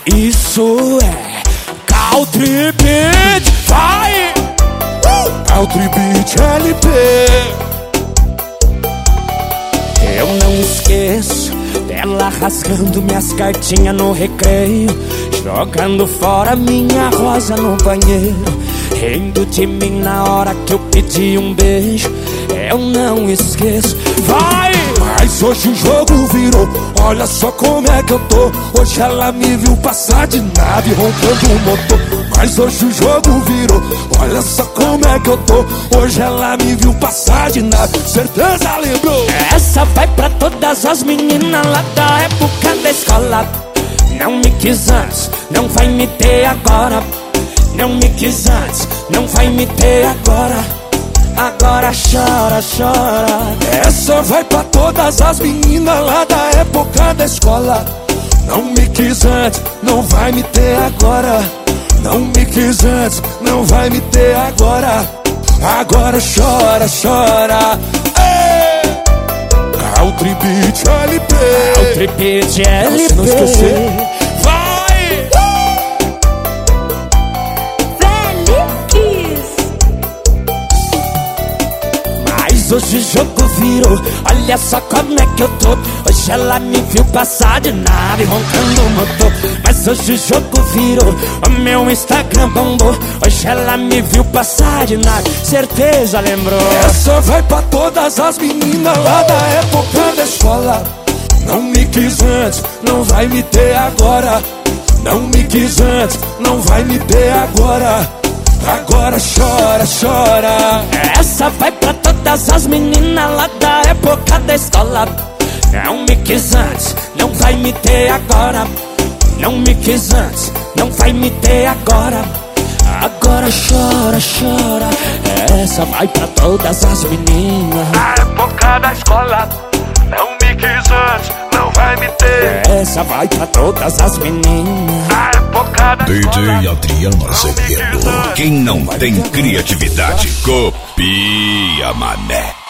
Isso é Country Beat, vai! Country Beat LP. Eu não esqueço dela rasgando minhas cartinhas no recreio, jogando fora minha rosa no banheiro, rindo de mim na hora que eu pedi um beijo. Eu não esqueço, vai! Mas hoje o jogo virou, olha só como é que eu tô. Hoje ela me viu passar de nave roncando o motor. Mas hoje o jogo virou, olha só como é que eu tô. Hoje ela me viu passar de nave, certeza lembrou. Essa vai pra todas as meninas lá da época da escola. Não me quis antes, não vai me ter agora. Não me quis antes, não vai me ter agora. Agora chora, chora. Essa vai pra todas as meninas lá da época da escola. Não me quis antes, não vai me ter agora. Não me quis antes, não vai me ter agora. Agora chora, chora. Ei! Country Beat LP. Country Beat LP. Se não esquecer, vai! Mas hoje o jogo virou, olha só como é que eu tô. Hoje ela me viu passar de nave roncando o motor. Mas hoje o jogo virou, o meu Instagram bombou. Hoje ela me viu passar de nave, certeza lembrou. Essa vai pra todas as meninas lá da época da escola. Não me quis antes, não vai me ter agora. Não me quis antes, não vai me ter agora. Agora chora, chora. Essa vai pra todas as meninas lá da época da escola. Não me quis antes, não vai me ter agora. Não me quis antes, não vai me ter agora. Agora chora, chora. Essa vai pra todas as meninas na época da escola. Não me quis antes, não vai me ter. Essa vai pra todas as meninas na época da escola. DJ Adriano Azevedo. Quem não tem criatividade, copia, mané.